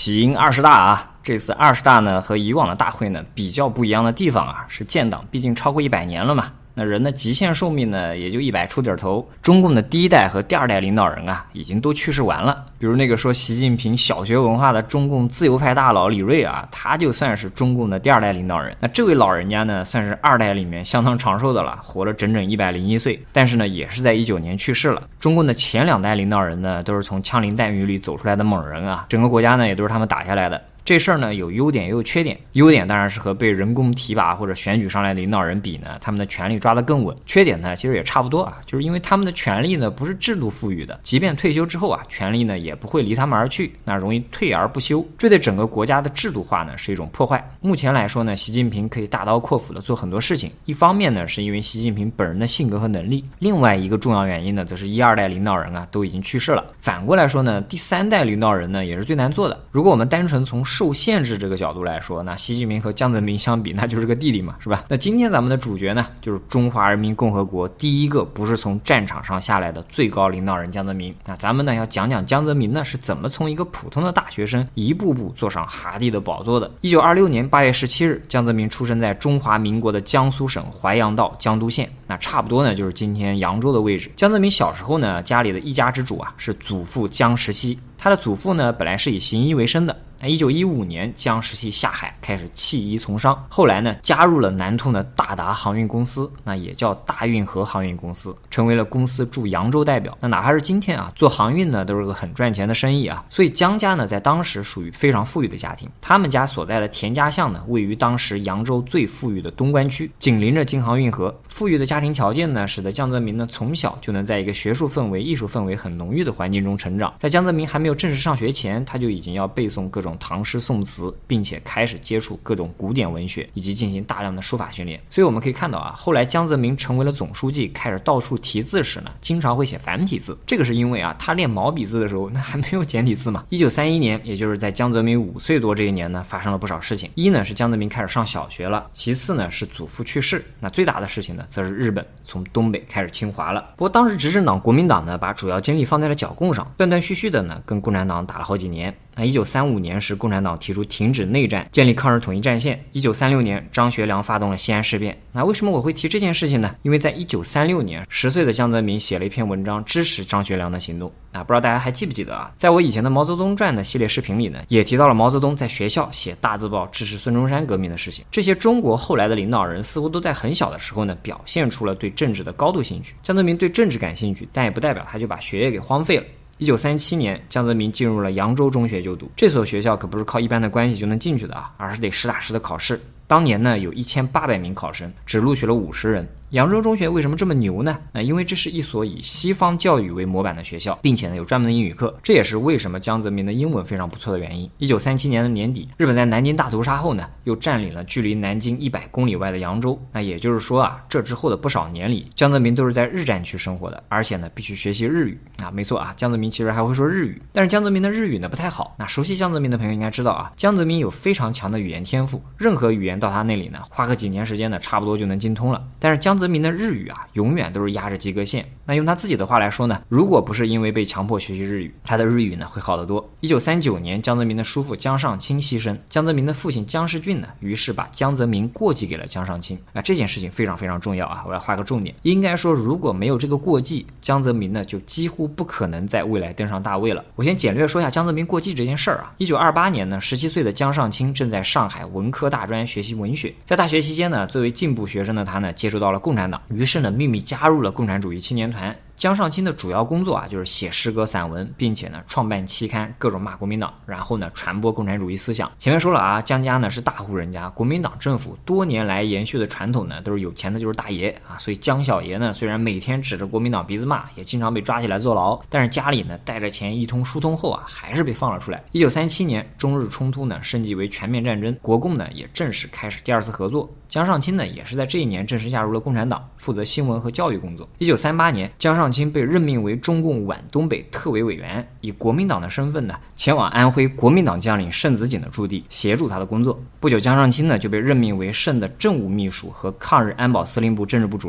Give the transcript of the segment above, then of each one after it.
喜迎20大啊！这次20大呢和以往的大会呢比较不一样的地方啊，是建党毕竟超过100年了嘛，那人的极限寿命呢也就100出点头。中共的第一代和第二代领导人啊，已经都去世完了。比如那个说习近平小学文化的中共自由派大佬李锐啊，他就算是中共的第二代领导人。那这位老人家呢，算是2代里面相当长寿的了，活了整整101岁，但是呢，也是在19年去世了。中共的前2代领导人呢，都是从枪林弹雨里走出来的猛人啊，整个国家呢也都是他们打下来的。这事儿呢有优点也有缺点，优点当然是和被人工提拔或者选举上来的领导人比呢，他们的权力抓得更稳。缺点呢其实也差不多啊，就是因为他们的权力呢不是制度赋予的，即便退休之后啊，权力呢也不会离他们而去，那容易退而不休，这对整个国家的制度化呢是一种破坏。目前来说呢，习近平可以大刀阔斧的做很多事情，一方面呢是因为习近平本人的性格和能力，另外一个重要原因呢则是1、2代领导人啊都已经去世了。反过来说呢，第3代领导人呢也是最难做的。如果我们单纯从受限制这个角度来说，那习近平和江泽民相比，那就是个弟弟嘛，是吧？那今天咱们的主角呢，就是中华人民共和国第一个不是从战场上下来的最高领导人江泽民。那咱们呢要讲讲江泽民呢是怎么从一个普通的大学生一步步坐上哈帝的宝座的。1926年8月17日，江泽民出生在中华民国的江苏省淮阳道江都县，那差不多呢就是今天扬州的位置。江泽民小时候呢，家里的一家之主啊是祖父江石溪，他的祖父呢本来是以行医为生的。1915年，江石溪下海开始弃医从商，后来呢加入了南通的大达航运公司，那也叫大运河航运公司，成为了公司驻扬州代表。那哪怕是今天啊，做航运呢都是个很赚钱的生意啊。所以江家呢在当时属于非常富裕的家庭，他们家所在的田家巷呢位于当时扬州最富裕的东关区，紧邻着京杭运河。富裕的家庭条件呢，使得江泽民呢从小就能在一个学术氛围、艺术氛围很浓郁的环境中成长。在江泽民还没有正式上学前，他就已经要背诵各种唐诗宋词，并且开始接触各种古典文学，以及进行大量的书法训练。所以我们可以看到啊，后来江泽民成为了总书记，开始到处题字时呢，经常会写繁体字。这个是因为啊，他练毛笔字的时候，那还没有简体字嘛。1931年，也就是在江泽民5岁多这一年呢，发生了不少事情。一呢是江泽民开始上小学了，其次呢是祖父去世，那最大的事情呢，则是日本从东北开始侵华了。不过当时执政党国民党呢，把主要精力放在了剿共上，断断续续的呢，跟共产党打了好几年。那1935年时，共产党提出停止内战，建立抗日统一战线。1936年，张学良发动了西安事变。那为什么我会提这件事情呢？因为在1936年，10岁的江泽民写了一篇文章支持张学良的行动。不知道大家还记不记得啊？在我以前的毛泽东传的系列视频里呢，也提到了毛泽东在学校写大字报支持孙中山革命的事情。这些中国后来的领导人似乎都在很小的时候呢，表现出了对政治的高度兴趣。江泽民对政治感兴趣，但也不代表他就把学业给荒废了。1937年，江泽民进入了扬州中学就读。这所学校可不是靠一般的关系就能进去的啊，而是得实打实的考试。当年呢，有1800名考生，只录取了50人。扬州中学为什么这么牛呢？因为这是一所以西方教育为模板的学校，并且呢有专门的英语课，这也是为什么江泽民的英文非常不错的原因。1937年的年底，日本在南京大屠杀后呢，又占领了距离南京100公里外的扬州。那也就是说啊，这之后的不少年里，江泽民都是在日战区生活的，而且呢必须学习日语啊。没错啊，江泽民其实还会说日语，但是江泽民的日语呢不太好。那熟悉江泽民的朋友应该知道啊，江泽民有非常强的语言天赋，任何语言到他那里呢，花个几年时间呢，差不多就能精通了。但是江泽民的日语啊，永远都是压着及格线。那用他自己的话来说呢，如果不是因为被强迫学习日语，他的日语呢会好得多。1939年，江泽民的叔父江上清牺牲，江泽民的父亲江世俊呢，于是把江泽民过继给了江上清。这件事情非常非常重要啊，我要画个重点。应该说，如果没有这个过继，江泽民呢就几乎不可能在未来登上大位了。我先简略说一下江泽民过继这件事儿啊。1928年呢，17岁的江上清正在上海文科大专学习文学。在大学期间呢，作为进步学生的他呢，接触到了共产党，于是呢秘密加入了共产主义青年团。江上清的主要工作啊，就是写诗歌散文，并且呢创办期刊，各种骂国民党，然后呢传播共产主义思想。前面说了啊，江家呢是大户人家，国民党政府多年来延续的传统呢，都是有钱的就是大爷啊。所以江小爷呢，虽然每天指着国民党鼻子骂，也经常被抓起来坐牢，但是家里呢带着钱一通疏通后啊，还是被放了出来。1937年，中日冲突呢升级为全面战争，国共呢也正式开始第2次合作。江上清呢也是在这一年正式加入了共产党，负责新闻和教育工作。1938年，江上清被任命为中共皖东北特委委员，以国民党的身份呢前往安徽国民党将领盛子锦的驻地，协助他的工作。不久，江上清呢就被任命为盛的政务秘书和抗日安保司令部政治部主任。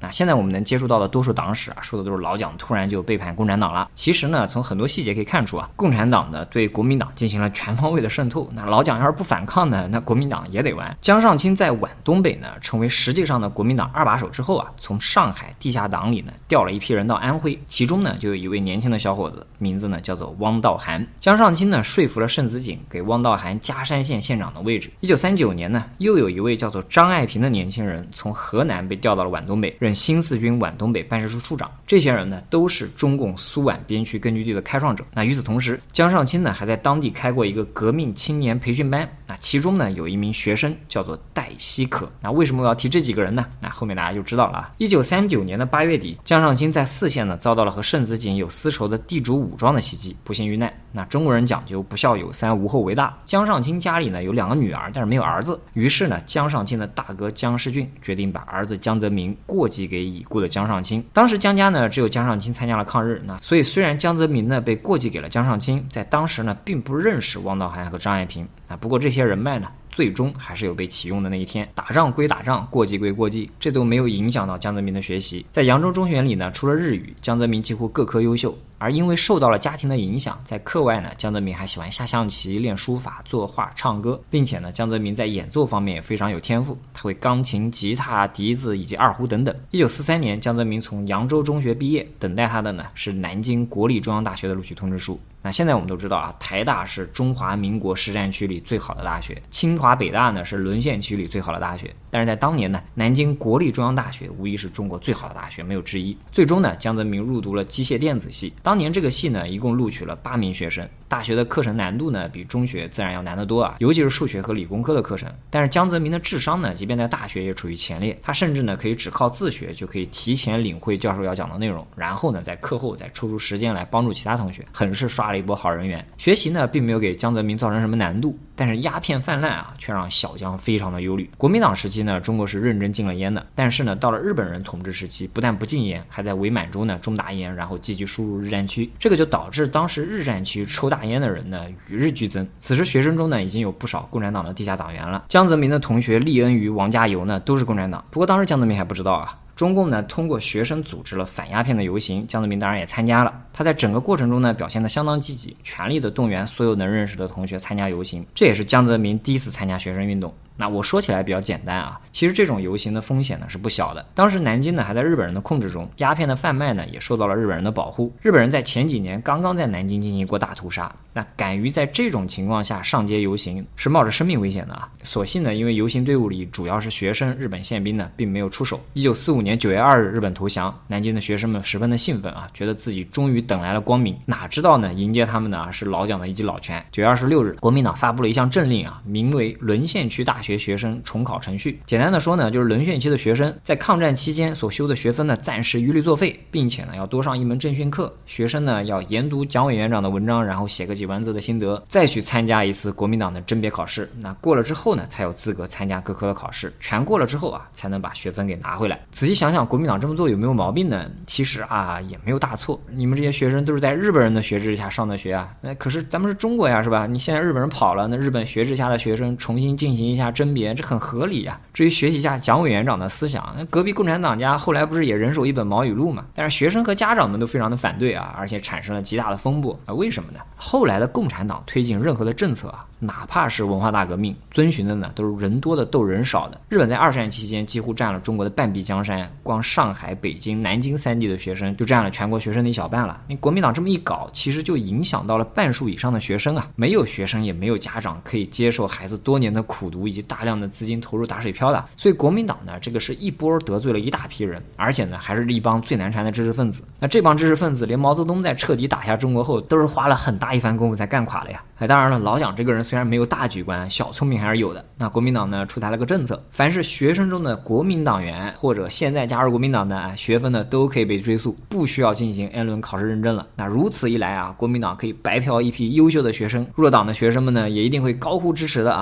那现在我们能接触到的多数党史啊，说的都是老蒋突然就背叛共产党了。其实呢，从很多细节可以看出啊，共产党呢对国民党进行了全方位的渗透。那老蒋要是不反抗呢，那国民党也得完。江上清在皖东北呢成为实际上的国民党二把手之后啊，从上海地下党里呢调了一批人到安徽，其中呢就有一位年轻的小伙子，名字呢叫做汪道涵。江上清呢说服了盛子锦给汪道涵嘉山县县长的位置。1939年呢，又有一位叫做张爱萍的年轻人从河南被调到了皖东北，任新四军皖东北办事处处长。这些人呢都是中共苏皖边区根据地的开创者。那与此同时，江上清呢还在当地开过一个革命青年培训班，那其中呢有一名学生叫做戴希可。那为什么我要提这几个人呢？那后面大家就知道了啊。1939年的8月底，江上清在泗县呢遭到了和盛子锦有私仇的地主武装的袭击，不幸遇难。那中国人讲究不孝有三，无后为大。江上清家里呢有2个女儿，但是没有儿子。于是呢，江上清的大哥江世俊决定把儿子江泽民过继给已故的江上清。当时江家呢只有江上清参加了抗日，那所以虽然江泽民呢被过继给了江上清，在当时呢并不认识汪道涵和张爱萍。不过这些人脉呢最终还是有被启用的那一天。打仗归打仗，过继归过继，这都没有影响到江泽民的学习。在扬州中学里呢，除了日语，江泽民几乎各科优秀。而因为受到了家庭的影响，在课外呢，江泽民还喜欢下象棋、练书法、作画、唱歌，并且呢，江泽民在演奏方面也非常有天赋，他会钢琴、吉他、笛子以及二胡等等。1943年，江泽民从扬州中学毕业，等待他的呢是南京国立中央大学的录取通知书。那现在我们都知道啊，台大是中华民国实战区里最好的大学，清华北大呢是沦陷区里最好的大学。但是在当年呢，南京国立中央大学无疑是中国最好的大学，没有之一。最终呢，江泽民入读了机械电子系。当年这个系呢，一共录取了8名学生。大学的课程难度呢，比中学自然要难得多啊，尤其是数学和理工科的课程。但是江泽民的智商呢，即便在大学也处于前列，他甚至呢可以只靠自学就可以提前领会教授要讲的内容，然后呢在课后再抽出时间来帮助其他同学，很是刷了一波好人缘。学习呢并没有给江泽民造成什么难度，但是鸦片泛滥啊，却让小江非常的忧虑。国民党时期呢，中国是认真禁了烟的，但是呢到了日本人统治时期，不但不禁烟，还在伪满洲呢种大烟，然后继续输入日战区，这个就导致当时日战区抽大烟的人呢与日俱增。此时学生中呢已经有不少共产党的地下党员了。江泽民的同学厉恩于、王家游呢都是共产党，不过当时江泽民还不知道啊。中共呢通过学生组织了反鸦片的游行，江泽民当然也参加了。他在整个过程中呢表现得相当积极，全力的动员所有能认识的同学参加游行，这也是江泽民第一次参加学生运动。那我说起来比较简单啊，其实这种游行的风险呢是不小的。当时南京呢还在日本人的控制中，鸦片的贩卖呢也受到了日本人的保护。日本人在前几年刚刚在南京进行过大屠杀，那敢于在这种情况下上街游行，是冒着生命危险的啊。所幸呢，因为游行队伍里主要是学生，日本宪兵呢并没有出手。1945年9月2日，日本投降，南京的学生们十分的兴奋啊，觉得自己终于等来了光明。哪知道呢，迎接他们呢是老蒋的一记老拳。9月26日，国民党发布了一项政令啊，名为沦陷区大学学生重考程序。简单的说呢，就是沦陷区的学生在抗战期间所修的学分呢暂时一律作废，并且呢要多上一门政训课。学生呢要研读蒋委员长的文章，然后写个几万字的心得，再去参加一次国民党的甄别考试。那过了之后呢，才有资格参加各科的考试，全过了之后啊，才能把学分给拿回来。仔细想想，国民党这么做有没有毛病呢？其实啊也没有大错。你们这些学生都是在日本人的学制下上的学啊，那可是咱们是中国呀，是吧？你现在日本人跑了，那日本学制下的学生重新进行一下甄别，这很合理呀。至于学习一下蒋委员长的思想，隔壁共产党家后来不是也人手一本毛语录嘛？但是学生和家长们都非常的反对啊，而且产生了极大的风波啊。为什么呢？后来的共产党推进任何的政策啊，哪怕是文化大革命，遵循的呢都是人多的斗人少的。日本在2战期间几乎占了中国的半壁江山，光上海、北京、南京3地的学生就占了全国学生的一小半了。你国民党这么一搞，其实就影响到了半数以上的学生啊，没有学生也没有家长可以接受孩子多年的苦读以及大量的资金投入打水漂的。所以国民党呢，这个是一波得罪了一大批人，而且呢还是一帮最难缠的知识分子。那这帮知识分子连毛泽东在彻底打下中国后都是花了很大一番功夫才干垮了呀。当然了，老蒋这个人虽然没有大局观，小聪明还是有的。那国民党呢出台了个政策，凡是学生中的国民党员或者现在加入国民党的学分呢都可以被追溯，不需要进行 N 轮考试认证了。那如此一来啊，国民党可以白嫖一批优秀的学生，入了党的学生们呢也一定会高呼支持的啊。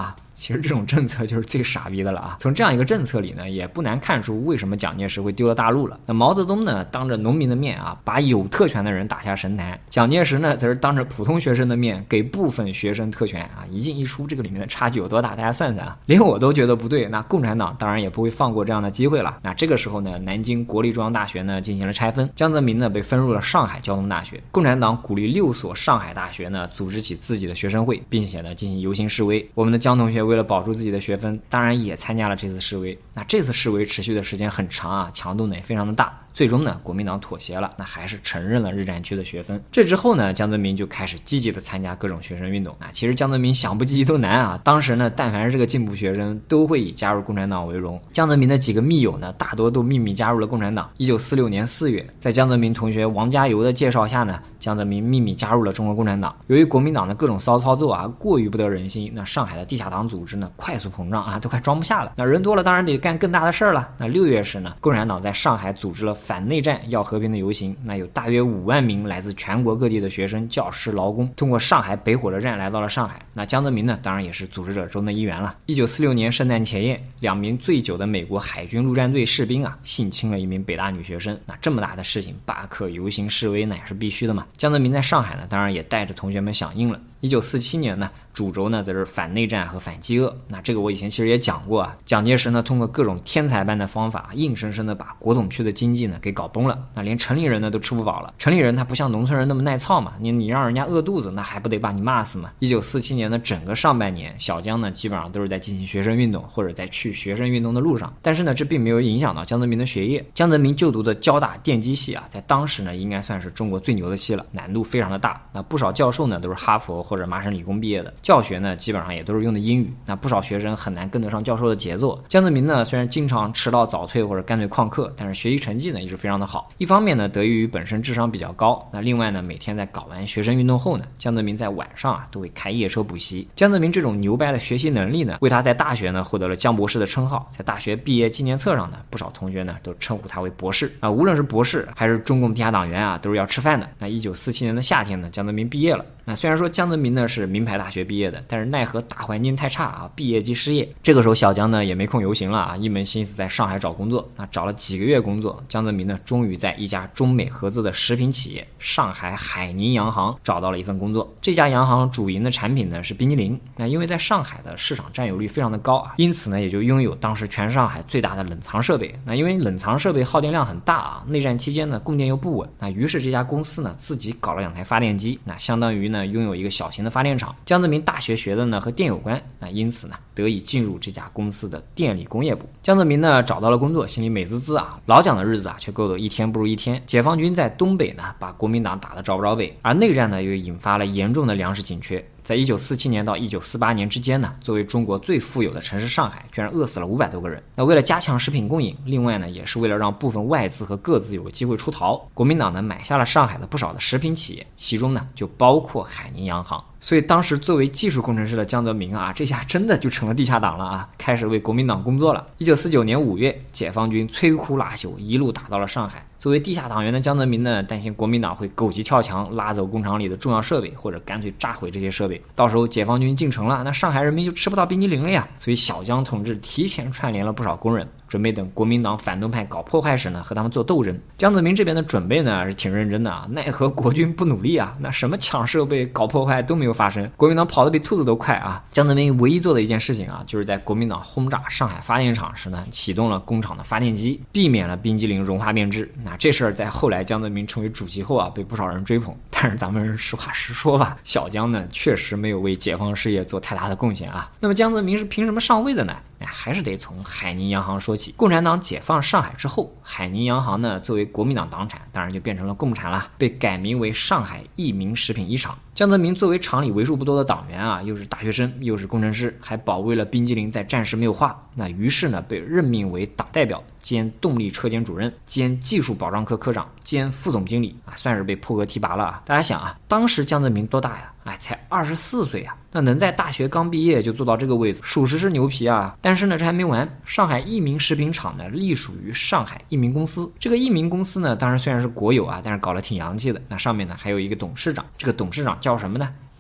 其实这种政策就是最傻逼的了啊！从这样一个政策里呢，也不难看出为什么蒋介石会丢了大陆了。那毛泽东呢，当着农民的面啊，把有特权的人打下神坛；蒋介石呢，则是当着普通学生的面给部分学生特权啊，一进一出，这个里面的差距有多大？大家算算啊，连我都觉得不对，那共产党当然也不会放过这样的机会了。那这个时候呢，南京国立中央大学呢进行了拆分，江泽民呢被分入了上海交通大学。共产党鼓励6所上海大学呢组织起自己的学生会，并且呢进行游行示威。我们的江同学为了保住自己的学分，当然也参加了这次示威。那这次示威持续的时间很长啊，强度呢也非常的大。最终呢，国民党妥协了，那还是承认了日占区的学分。这之后呢，江泽民就开始积极的参加各种学生运动。其实江泽民想不积极都难啊。当时呢，但凡是这个进步学生，都会以加入共产党为荣。江泽民的几个密友呢，大多都秘密加入了共产党。1946年4月，在江泽民同学王家猷的介绍下呢，江泽民秘密加入了中国共产党。由于国民党的各种骚操作啊，过于不得人心，那上海的地下党组织呢，快速膨胀啊，都快装不下了。那人多了，当然得干更大的事儿了。那6月时呢，共产党在上海组织了反内战要和平的游行，那有大约5万名来自全国各地的学生、教师、劳工，通过上海北火车站来到了上海。那江泽民呢，当然也是组织者中的一员了。1946年圣诞前夜，2名醉酒的美国海军陆战队士兵啊，性侵了一名北大女学生。那这么大的事情，罢课、游行、示威，那也是必须的嘛。江泽民在上海呢，当然也带着同学们响应了。1947年呢，主轴呢则是反内战和反饥饿。那这个我以前其实也讲过啊，蒋介石呢通过各种天才般的方法，硬生生的把国统区的经济呢给搞崩了。那连城里人呢都吃不饱了。城里人他不像农村人那么耐操嘛，你让人家饿肚子，那还不得把你骂死嘛。1947年的整个上半年，小江呢基本上都是在进行学生运动，或者在去学生运动的路上。但是呢，这并没有影响到江泽民的学业。江泽民就读的交大电机系啊，在当时呢应该算是中国最牛的系了，难度非常的大。那不少教授呢都是哈佛或者麻省理工毕业的，教学呢基本上也都是用的英语。那不少学生很难跟得上教授的节奏。江泽民呢虽然经常迟到早退或者干脆旷课，但是学习成绩呢一直非常的好。一方面呢得益于本身智商比较高，那另外呢每天在搞完学生运动后呢，江泽民在晚上啊都会开夜车补习。江泽民这种牛掰的学习能力呢，为他在大学呢获得了江博士的称号。在大学毕业纪念册上呢，不少同学呢都称呼他为博士啊。无论是博士还是中共地下党员啊，都是要吃饭的。那1947年的夏天呢，江泽民毕业了。那虽然说江泽民呢是名牌大学毕业的，但是奈何大环境太差啊，毕业即失业。这个时候小江呢也没空游行了啊，一门心思在上海找工作。那找了几个月工作，江泽民呢终于在一家中美合资的食品企业上海海宁洋行找到了一份工作。这家洋行主营的产品呢是冰激凌。那因为在上海的市场占有率非常的高啊，因此呢也就拥有当时全上海最大的冷藏设备。那因为冷藏设备耗电量很大啊，内战期间呢供电又不稳，那于是这家公司呢自己搞了2台发电机，那相当于呢拥有一个小型的发电厂。江泽民大学学的呢和电有关，那因此呢得以进入这家公司的电力工业部。江泽民呢找到了工作，心里美滋滋啊，老蒋的日子啊却过得一天不如一天。解放军在东北呢把国民党打得找不着北，而内战呢又引发了严重的粮食紧缺。在1947年到1948年之间呢，作为中国最富有的城市上海，居然饿死了500多个人。那为了加强食品供应，另外呢，也是为了让部分外资和个资有个机会出逃，国民党呢买下了上海的不少的食品企业，其中呢就包括海宁洋行。所以当时作为技术工程师的江泽民啊，这下真的就成了地下党了啊，开始为国民党工作了。1949年5月，解放军摧枯拉朽，一路打到了上海。作为地下党员的江泽民呢，担心国民党会狗急跳墙，拉走工厂里的重要设备，或者干脆炸毁这些设备。到时候解放军进城了，那上海人民就吃不到冰激凌了呀。所以小江同志提前串联了不少工人，准备等国民党反动派搞破坏时呢，和他们做斗争。江泽民这边的准备呢是挺认真的啊，奈何国军不努力啊，那什么抢设备、搞破坏都没有发生，国民党跑得比兔子都快啊。江泽民唯一做的一件事情啊，就是在国民党轰炸上海发电厂时呢，启动了工厂的发电机，避免了冰激凌融化变质。那这事儿在后来江泽民成为主席后啊，被不少人追捧。但是咱们实话实说吧，小江呢确实没有为解放事业做太大的贡献啊。那么江泽民是凭什么上位的呢？还是得从海宁洋行说起。共产党解放上海之后，海宁洋行呢作为国民党党产，当然就变成了共产了，被改名为上海益民食品一厂。江泽民作为厂里为数不多的党员啊，又是大学生，又是工程师，还保卫了冰激凌在战时没有化。那于是呢，被任命为党代表兼动力车间主任兼技术保障科科长兼副总经理啊，算是被破格提拔了啊。大家想啊，当时江泽民多大呀？才24岁啊，那能在大学刚毕业就做到这个位置，属实是牛皮啊。但是呢，这还没完，上海益民食品厂呢隶属于上海益民公司。这个益民公司呢，当然虽然是国有啊，但是搞得挺洋气的。那上面呢还有一个董事长，这个董事长叫什么呢？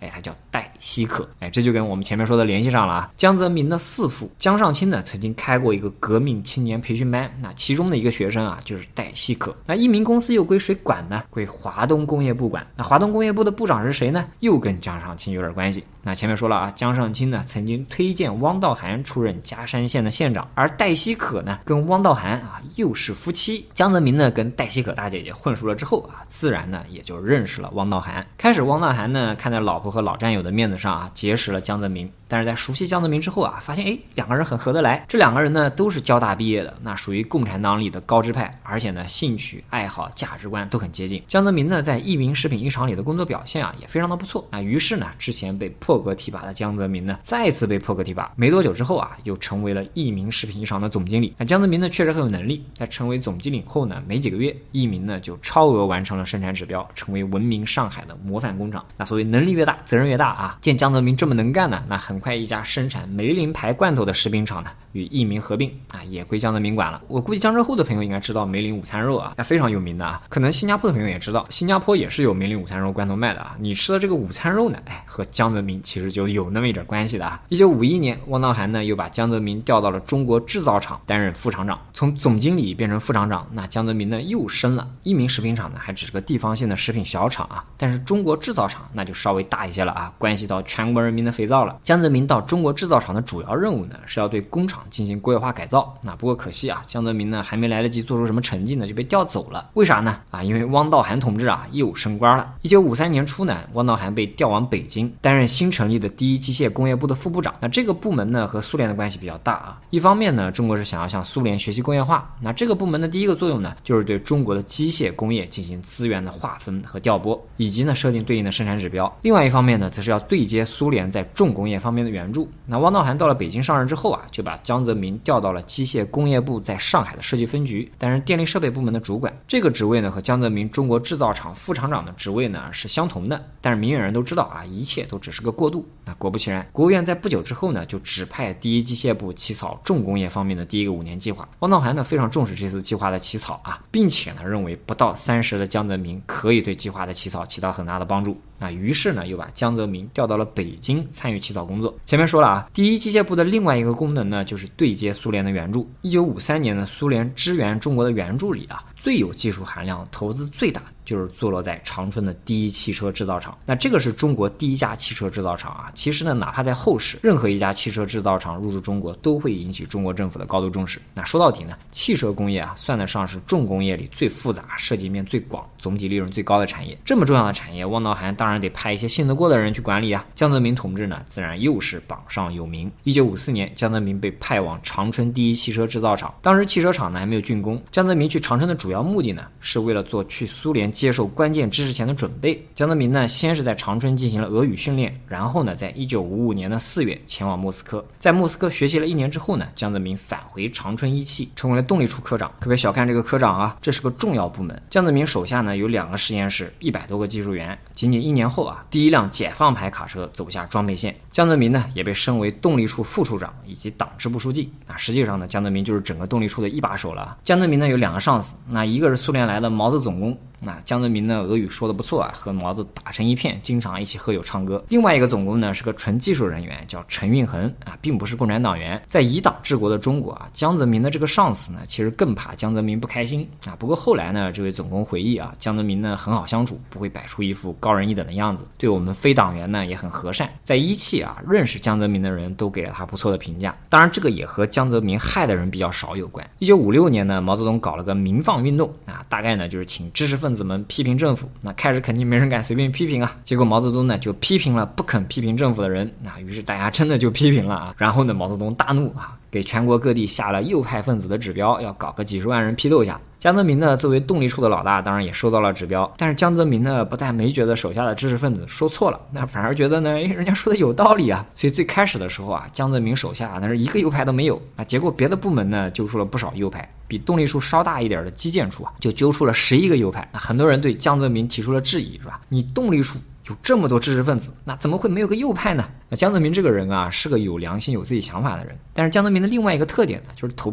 他叫戴希可。这就跟我们前面说的联系上了啊。江泽民的四父江上清呢，曾经开过一个革命青年培训班，那其中的一个学生啊，就是戴希可。那一鸣公司又归谁管呢？归华东工业部管。那华东工业部的部长是谁呢？又跟江上清有点关系。那前面说了啊，江上清呢曾经推荐汪道涵出任嘉山县的县长，而戴希可呢跟汪道涵啊又是夫妻。江泽民呢跟戴希可大姐姐混熟了之后啊，自然呢也就认识了汪道涵。开始汪道涵呢看在老婆和老战友的面子上啊，结识了江泽民。但是在熟悉江泽民之后啊，发现两个人很合得来。这两个人呢都是交大毕业的，那属于共产党里的高知派，而且呢兴趣爱好价值观都很接近。江泽民呢在益民食品一厂里的工作表现啊也非常的不错。那于是呢之前被破格提拔的江泽民呢再次被破格提拔，没多久之后啊又成为了益民食品一厂的总经理。那江泽民呢确实很有能力，在成为总经理后呢没几个月，益民呢就超额完成了生产指标，成为闻名上海的模范工厂。那所谓能力越大责任越大啊，见江泽民这么能干呢，那很快一家生产梅林牌罐头的食品厂呢与益民合并啊，也归江泽民管了。我估计江浙沪的朋友应该知道梅林午餐肉啊，非常有名的啊。可能新加坡的朋友也知道，新加坡也是有梅林午餐肉罐头卖的啊。你吃的这个午餐肉呢，和江泽民其实就有那么一点关系的啊。1951年，汪道涵呢又把江泽民调到了中国制造厂担任副厂长，从总经理变成副厂长，那江泽民呢又升了。益民食品厂呢还只是个地方性的食品小厂啊，但是中国制造厂那就稍微大一些了啊，关系到全国人民的肥皂了。江泽民到中国制造厂的主要任务呢是要对工厂进行国有化改造。那不过可惜啊，江泽民呢还没来得及做出什么成绩呢就被调走了。为啥呢？因为汪道涵同志啊又升官了。1953年初呢，汪道涵被调往北京，担任新成立的第一机械工业部的副部长。那这个部门呢和苏联的关系比较大啊。一方面呢，中国是想要向苏联学习工业化，那这个部门的第一个作用呢就是对中国的机械工业进行资源的划分和调拨，以及呢设定对应的生产指标。另外一方面呢，则是要对接苏联在重工业方面的援助。那汪道涵到了北京上任之后啊，就把江泽民调到了机械工业部在上海的设计分局，担任电力设备部门的主管。这个职位呢和江泽民中国制造厂副厂长的职位呢是相同的，但是明眼人都知道啊，一切都只是个过渡。那果不其然，国务院在不久之后呢就指派第一机械部起草重工业方面的第一个5年计划。汪道涵呢非常重视这次计划的起草啊，并且呢认为不到30的江泽民可以对计划的起草起到很大的帮助。那于是呢又把江泽民调到了北京参与起草工作。前面说了啊，第一机械部的另外一个功能呢就是对接苏联的援助。1953年呢，苏联支援中国的援助里啊，最有技术含量、投资最大就是坐落在长春的第一汽车制造厂。那这个是中国第一家汽车制造厂啊。其实呢，哪怕在后世，任何一家汽车制造厂入驻中国，都会引起中国政府的高度重视。那说到底呢，汽车工业啊，算得上是重工业里最复杂、涉及面最广、总体利润最高的产业。这么重要的产业，汪道涵当然得派一些信得过的人去管理啊。江泽民同志呢，自然又是榜上有名。1954年，江泽民被派往长春第一汽车制造厂。当时汽车厂呢还没有竣工，江泽民去长春的主要目的呢，是为了做去苏联接受关键知识前的准备。江泽民呢，先是在长春进行了俄语训练，然后呢，在1955年的4月前往莫斯科。在莫斯科学习了1年之后呢，江泽民返回长春一汽，成为了动力处科长。可别小看这个科长啊，这是个重要部门。江泽民手下呢有2个实验室，100多个技术员。仅仅1年后啊，第一辆解放牌卡车走下装配线。江泽民呢也被升为动力处副处长以及党支部书记。实际上呢，江泽民就是整个动力处的一把手了。江泽民呢有2个上司，那一个是苏联来的毛子总工。那江泽民呢俄语说的不错啊，和毛子打成一片，经常一起喝酒唱歌。另外一个总工呢是个纯技术人员，叫陈运恒啊，并不是共产党员。在以党治国的中国啊，江泽民的这个上司呢其实更怕江泽民不开心啊。不过后来呢，这位总工回忆啊，江泽民呢很好相处，不会摆出一副高人一等的样子，对我们非党员呢也很和善。在一汽啊，认识江泽民的人都给了他不错的评价。当然这个也和江泽民害的人比较少有关。1956年呢，毛泽东搞了个民放运动啊，大概呢就是请知识分子们批评政府。那开始肯定没人敢随便批评啊，结果毛泽东呢就批评了不肯批评政府的人。那于是大家真的就批评了啊。然后呢，毛泽东大怒啊，给全国各地下了右派分子的指标，要搞个几十万人批斗下。江泽民呢作为动力处的老大，当然也收到了指标。但是江泽民呢不但没觉得手下的知识分子说错了，那反而觉得呢人家说的有道理啊。所以最开始的时候啊，江泽民手下那是一个右派都没有啊。结果别的部门呢揪出了不少右派，比动力处稍大一点的基建处啊就揪出了11个右派。那很多人对江泽民提出了质疑，是吧？你动力处有这么多知识分子，那怎么会没有个右派呢？那江泽民这个人啊是个有良心有自己想法的人，但是江泽民的另外一个特点呢就是头不铁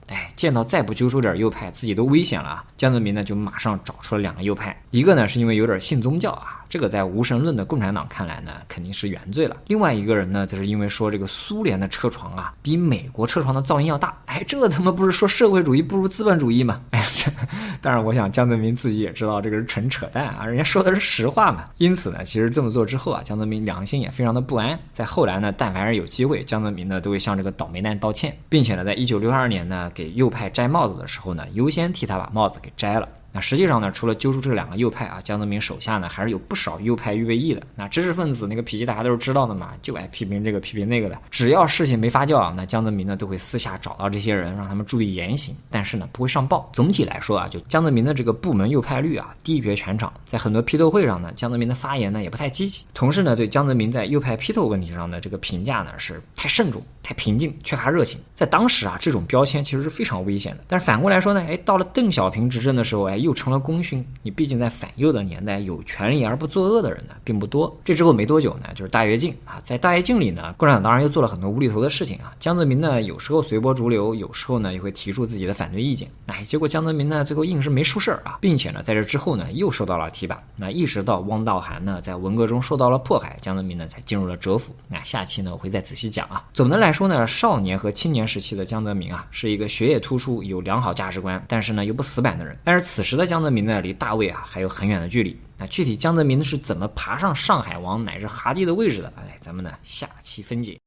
见到再不揪出点右派，自己都危险了啊！江泽民呢就马上找出了2个右派，一个呢是因为有点信宗教啊，这个在无神论的共产党看来呢肯定是原罪了。另外一个人呢，则是因为说这个苏联的车床啊比美国车床的噪音要大，这他妈不是说社会主义不如资本主义吗？当然我想江泽民自己也知道这个是纯扯淡啊，人家说的是实话嘛。因此呢，其实这么做之后啊，江泽民良心也非常的不安。在后来呢，但凡是有机会，江泽民呢都会向这个倒霉蛋道歉，并且呢，在1962年呢给右派摘帽子的时候呢，优先替他把帽子给摘了。那实际上呢，除了揪出这2个右派啊，江泽民手下呢还是有不少右派预备役的。那知识分子那个脾气大家都是知道的嘛，就爱批评这个批评那个的。只要事情没发酵啊，那江泽民呢都会私下找到这些人，让他们注意言行，但是呢不会上报。总体来说啊，就江泽民的这个部门右派率啊低绝全场。在很多批斗会上呢，江泽民的发言呢也不太积极。同时呢，对江泽民在右派批斗问题上的这个评价呢是太慎重、太平静，缺乏热情。在当时啊，这种标签其实是非常危险的。但是反过来说呢，到了邓小平执政的时候，又成了功勋。你毕竟在反右的年代，有权利而不作恶的人呢并不多。这之后没多久呢，就是大跃进啊，在大跃进里呢，共产党当然又做了很多无厘头的事情啊。江泽民呢，有时候随波逐流，有时候呢也会提出自己的反对意见。结果江泽民呢，最后硬是没出事啊，并且呢，在这之后呢，又受到了提拔。一直到汪道涵呢，在文革中受到了迫害，江泽民呢才进入了蛰伏。下期呢，我会再仔细讲啊。总的来说呢，少年和青年时期的江泽民啊，是一个学业突出、有良好价值观，但是呢又不死板的人。但是此时的江泽民呢，离大卫啊还有很远的距离。具体江泽民是怎么爬上上海王乃至哈迪的位置的？咱们呢下期分解。